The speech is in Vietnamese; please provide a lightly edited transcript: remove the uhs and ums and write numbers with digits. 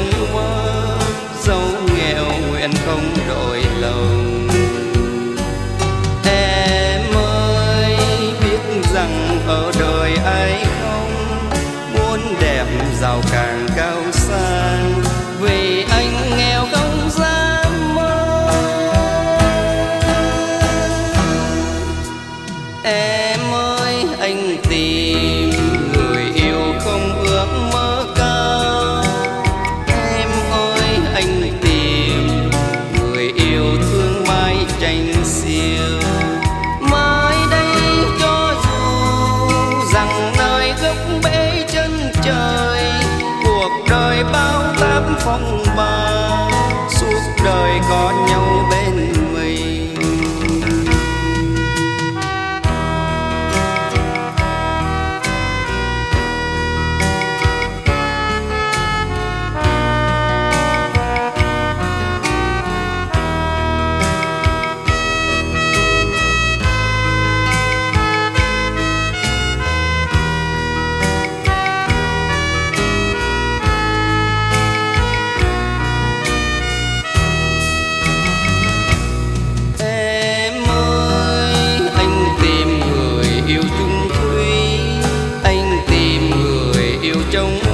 trong mơ, dẫu nghèo nguyện không đổi lòng. Em ơi biết rằng ở đời ai không muốn đẹp giàu càng cao sang, vì anh nghèo không dám mơ. Em ơi anh tìm người yêu không ước mơ cao. Em ơi anh tìm người yêu thương mãi tranh xiêu. Mai đây cho dù rằng nơi gốc bể chân trời, cuộc đời bao táp phong ba, suốt đời có nhau bên mình. Trong